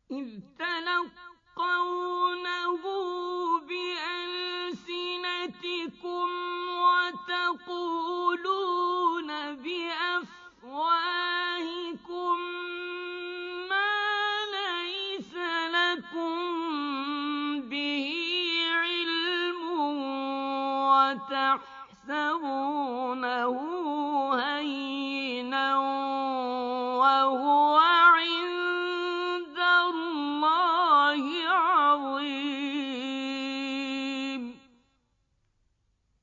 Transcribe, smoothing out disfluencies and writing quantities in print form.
إذ تلقونه بألسنتكم وتقولون بأفواهكم ما ليس لكم به علم وتحسبونه هينا